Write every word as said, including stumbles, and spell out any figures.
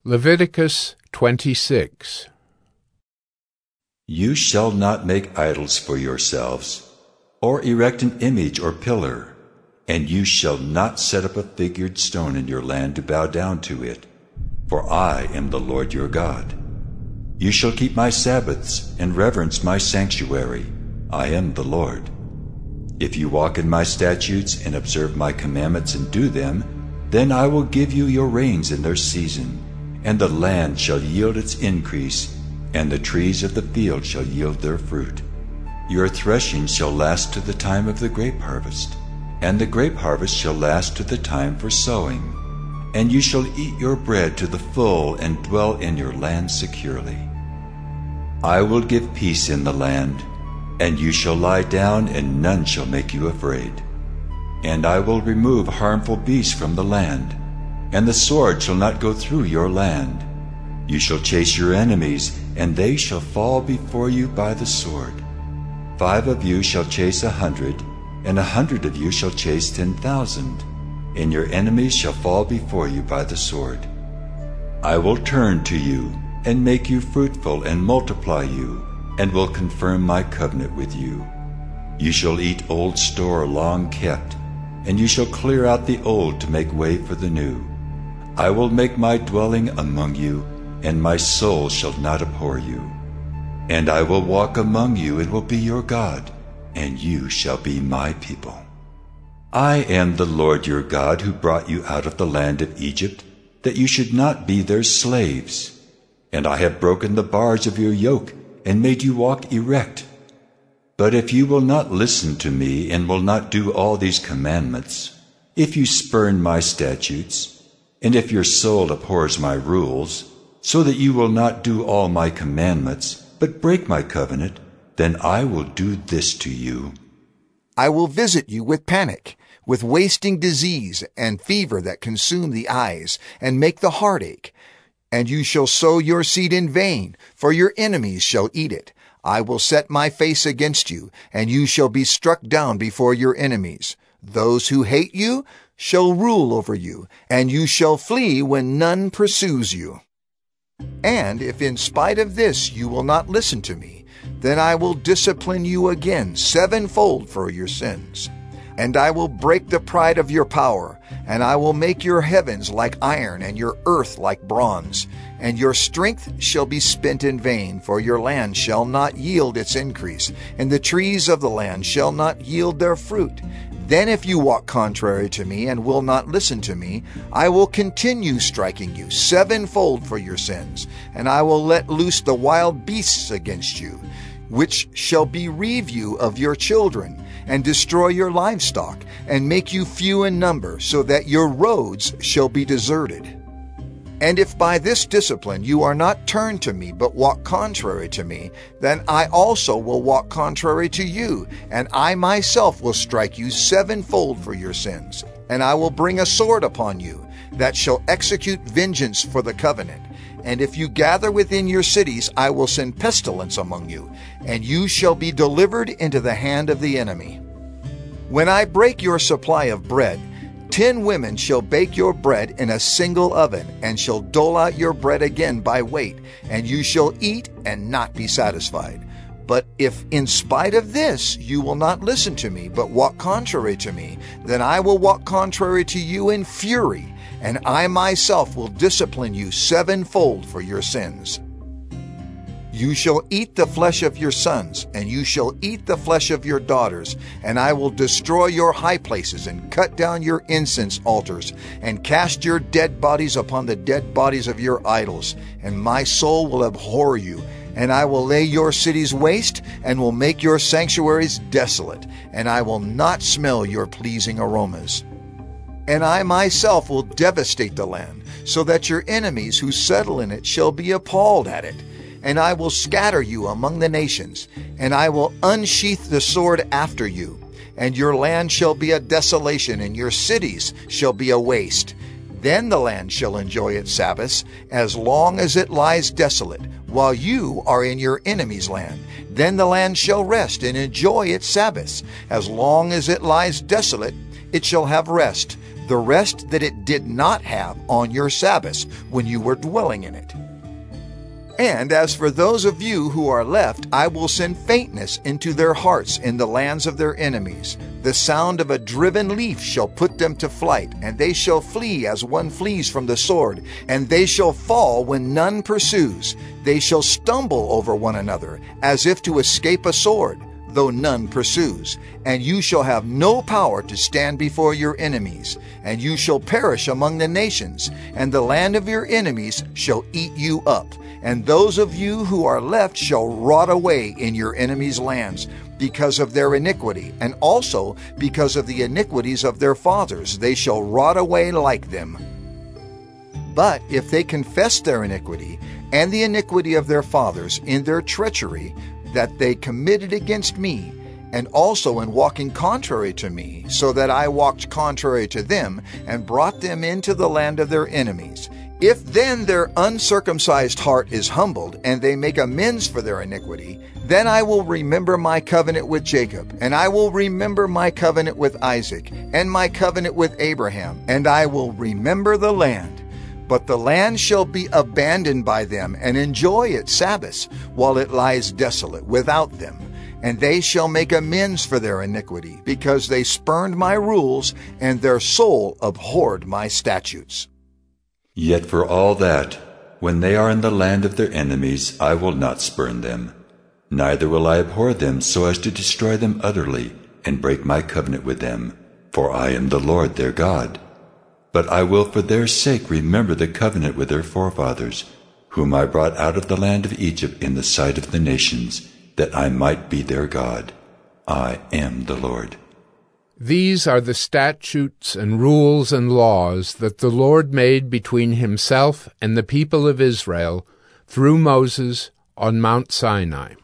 Leviticus twenty-six. You shall not make idols for yourselves, or erect an image or pillar, and you shall not set up a figured stone in your land to bow down to it, for I am the Lord your God. You shall keep my Sabbaths and reverence my sanctuary. I am the Lord. If you walk in my statutes and observe my commandments and do them, then I will give you your rains in their season, and the land shall yield its increase, and the trees of the field shall yield their fruit. Your threshing shall last to the time of the grape harvest, and the grape harvest shall last to the time for sowing. And you shall eat your bread to the full and dwell in your land securely. I will give peace in the land, and you shall lie down, and none shall make you afraid. And I will remove harmful beasts from the land, and the sword shall not go through your land. You shall chase your enemies, and they shall fall before you by the sword. Five of you shall chase a hundred, and a hundred of you shall chase ten thousand, and your enemies shall fall before you by the sword. I will turn to you, and make you fruitful, and multiply you, and will confirm my covenant with you. You shall eat old store long kept, and you shall clear out the old to make way for the new. I will make my dwelling among you, and my soul shall not abhor you. And I will walk among you, and will be your God, and you shall be my people. I am the Lord your God, who brought you out of the land of Egypt, that you should not be their slaves. And I have broken the bars of your yoke, and made you walk erect. But if you will not listen to me, and will not do all these commandments, if you spurn my statutes, and if your soul abhors my rules, so that you will not do all my commandments, but break my covenant, then I will do this to you. I will visit you with panic, with wasting disease and fever that consume the eyes and make the heart ache. And you shall sow your seed in vain, for your enemies shall eat it. I will set my face against you, and you shall be struck down before your enemies. Those who hate you shall rule over you, and you shall flee when none pursues you. And if in spite of this you will not listen to me, then I will discipline you again sevenfold for your sins. And I will break the pride of your power, and I will make your heavens like iron and your earth like bronze. And your strength shall be spent in vain, for your land shall not yield its increase, and the trees of the land shall not yield their fruit. Then if you walk contrary to me and will not listen to me, I will continue striking you sevenfold for your sins, and I will let loose the wild beasts against you, which shall bereave you of your children, and destroy your livestock, and make you few in number, so that your roads shall be deserted. And if by this discipline you are not turned to me, but walk contrary to me, then I also will walk contrary to you, and I myself will strike you sevenfold for your sins. And I will bring a sword upon you, that shall execute vengeance for the covenant. And if you gather within your cities, I will send pestilence among you, and you shall be delivered into the hand of the enemy. When I break your supply of bread, ten women shall bake your bread in a single oven, and shall dole out your bread again by weight, and you shall eat and not be satisfied. But if in spite of this you will not listen to me, but walk contrary to me, then I will walk contrary to you in fury, and I myself will discipline you sevenfold for your sins. You shall eat the flesh of your sons, and you shall eat the flesh of your daughters, and I will destroy your high places, and cut down your incense altars, and cast your dead bodies upon the dead bodies of your idols. And my soul will abhor you, and I will lay your cities waste, and will make your sanctuaries desolate, and I will not smell your pleasing aromas. And I myself will devastate the land, so that your enemies who settle in it shall be appalled at it. And I will scatter you among the nations, and I will unsheath the sword after you. And your land shall be a desolation, and your cities shall be a waste. Then the land shall enjoy its Sabbaths, as long as it lies desolate, while you are in your enemy's land. Then the land shall rest and enjoy its Sabbaths. As long as it lies desolate, it shall have rest. the rest that it did not have on your Sabbaths when you were dwelling in it. And as for those of you who are left, I will send faintness into their hearts in the lands of their enemies. The sound of a driven leaf shall put them to flight, and they shall flee as one flees from the sword, and they shall fall when none pursues. They shall stumble over one another, as if to escape a sword, though none pursues. And you shall have no power to stand before your enemies, and you shall perish among the nations, and the land of your enemies shall eat you up. And those of you who are left shall rot away in your enemies' lands, because of their iniquity, and also because of the iniquities of their fathers. They shall rot away like them. But if they confess their iniquity, and the iniquity of their fathers, in their treachery that they committed against me, and also in walking contrary to me, so that I walked contrary to them, and brought them into the land of their enemies, if then their uncircumcised heart is humbled, and they make amends for their iniquity, then I will remember my covenant with Jacob, and I will remember my covenant with Isaac, and my covenant with Abraham, and I will remember the land. But the land shall be abandoned by them, and enjoy its Sabbaths, while it lies desolate without them. And they shall make amends for their iniquity, because they spurned my rules, and their soul abhorred my statutes. Yet for all that, when they are in the land of their enemies, I will not spurn them, neither will I abhor them so as to destroy them utterly, and break my covenant with them, for I am the Lord their God. But I will for their sake remember the covenant with their forefathers, whom I brought out of the land of Egypt in the sight of the nations, that I might be their God. I am the Lord. These are the statutes and rules and laws that the Lord made between himself and the people of Israel through Moses on Mount Sinai.